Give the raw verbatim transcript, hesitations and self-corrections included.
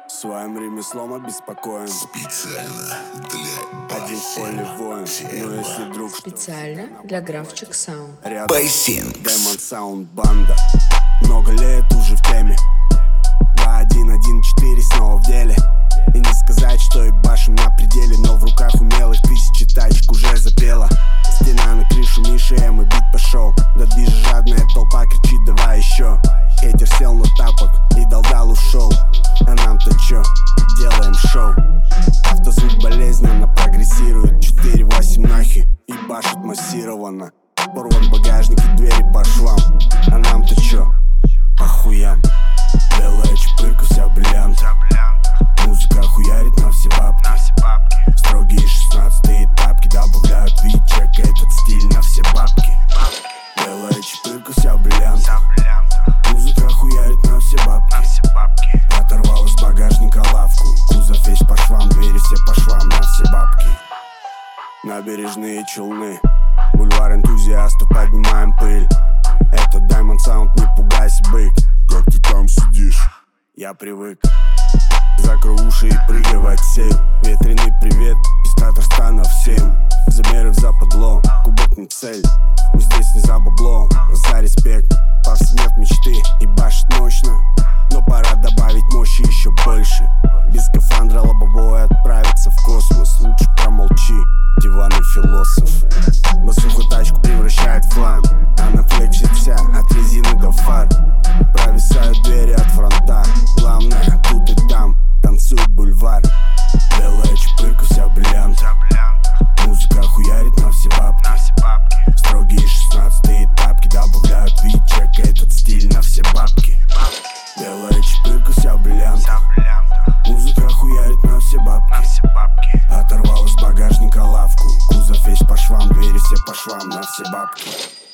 Своим ремеслом обеспокоен. Специально для Один в поле воин. Но если вдруг Специально для Графчик Саунд. рядом Бассинкс. Демон Саунд банда. Много лет уже в теме. Два один один четыре снова в деле. И не сказать, что и башим на пределе, но в руках умелых тысячи тачек уже запела. Стена на крышу Миши, М и бит пошел. Да движа жадная толпа кричит давай еще. Хейтер сел на тапок и дал-дал ушел. А нам-то чё? Делаем шоу. Автозвук болезненно прогрессирует. четыре восемь нахи и башит массированно. Порван багажник и двери по швам. А нам-то чё? По хуям. Белая чпырка, вся бриллиант. Музыка хуярит на все бабки. Строгие шестнадцатые тапки добавляют вид, чека этот стиль на все бабки. Белая чпырка, вся бриллиант. Музыка хуярит на все бабки. Оторвал из багажника лавку. Кузов весь по швам, двери все по швам на все бабки. Набережные Челны, бульвар энтузиастов, поднимаем пыль. Это Diamond Sound, не пугайся, бык. Как ты там сидишь? Я привык. Закрой уши и прыгай в отсей. Ветреный привет из Татарстана всем. Замеры в западло, кубок не цель. Мы здесь не за бабло, за респект. Повседнев мечты и башит мощно. Но пора добавить мощи еще больше. Без скафандра лобовой отправиться в космос. Лучше промолчи, диванный философ. Басуху тачку превращает в флам. Она флексит вся, от резины до фар. Провисают двери от фронта. Главное, тут и там танцует бульвар. Белая чпырка, вся бриллиант. Музыка хуярит на все бабки. Строгие шестнадцатые тапки добавляют вид, чека этот стиль на все бабки. Белая чпырка, вся бриллиант. Музыка хуярит на все бабки. Оторвал из багажника лавку. Кузов весь по швам, двери все по швам на все бабки.